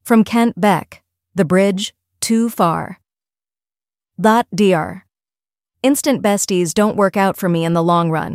From Kent Beck, The Bridge, Too Far. Dr. Instant besties don't work out for me in the long run.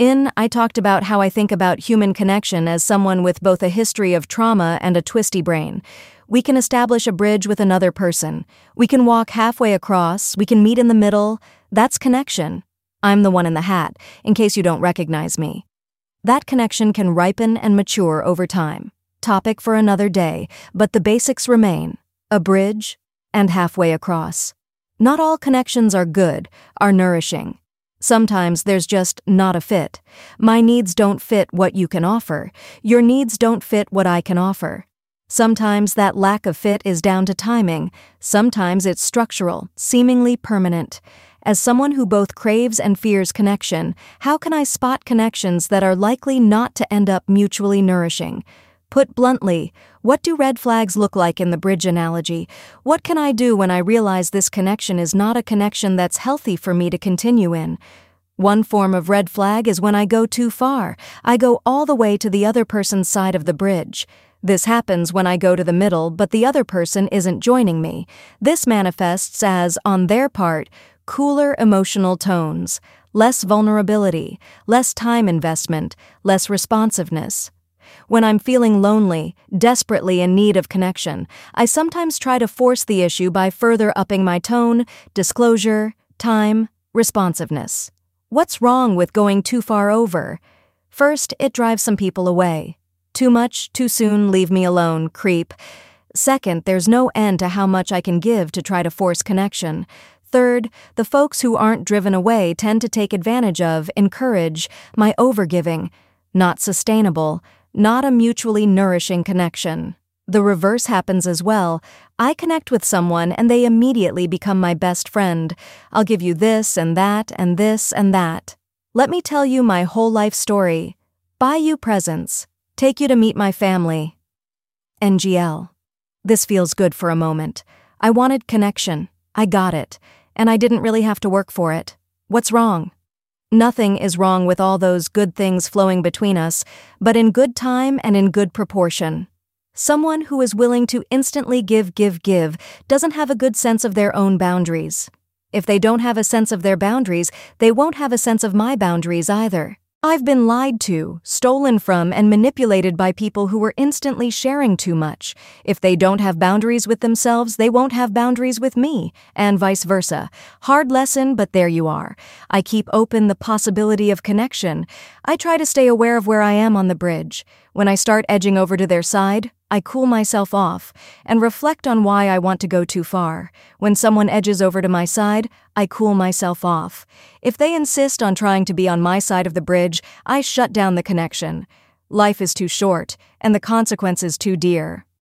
I talked about how I think about human connection as someone with both a history of trauma and a twisty brain. We can establish a bridge with another person. We can walk halfway across. We can meet in the middle. That's connection. I'm the one in the hat, in case you don't recognize me. That connection can ripen and mature over time. Topic for another day, but the basics remain: a bridge and halfway across. Not all connections are good, are nourishing. Sometimes there's just not a fit. My needs don't fit what you can offer. Your needs don't fit what I can offer. Sometimes that lack of fit is down to timing. Sometimes it's structural, seemingly permanent. As someone who both craves and fears connection, how can I spot connections that are likely not to end up mutually nourishing? Put bluntly, what do red flags look like in the bridge analogy? What can I do when I realize this connection is not a connection that's healthy for me to continue in? One form of red flag is when I go too far. I go all the way to the other person's side of the bridge. This happens when I go to the middle, but the other person isn't joining me. This manifests as, on their part, cooler emotional tones, less vulnerability, less time investment, less responsiveness. When I'm feeling lonely, desperately in need of connection, I sometimes try to force the issue by further upping my tone, disclosure, time, responsiveness. What's wrong with going too far over? First, it drives some people away. Too much, too soon, leave me alone, creep. Second, there's no end to how much I can give to try to force connection. Third, the folks who aren't driven away tend to take advantage of, encourage, my overgiving. Not sustainable. Not a mutually nourishing connection. The reverse happens as well. I connect with someone and they immediately become my best friend. I'll give you this and that and this and that. Let me tell you my whole life story. Buy you presents. Take you to meet my family. NGL. This feels good for a moment. I wanted connection. I got it. And I didn't really have to work for it. What's wrong? Nothing is wrong with all those good things flowing between us, but in good time and in good proportion. Someone who is willing to instantly give doesn't have a good sense of their own boundaries. If they don't have a sense of their boundaries, they won't have a sense of my boundaries either. I've been lied to, stolen from, and manipulated by people who were instantly sharing too much. If they don't have boundaries with themselves, they won't have boundaries with me, and vice versa. Hard lesson, but there you are. I keep open the possibility of connection. I try to stay aware of where I am on the bridge. When I start edging over to their side, I cool myself off and reflect on why I want to go too far. When someone edges over to my side, I cool myself off. If they insist on trying to be on my side of the bridge, I shut down the connection. Life is too short, and the consequences too dear.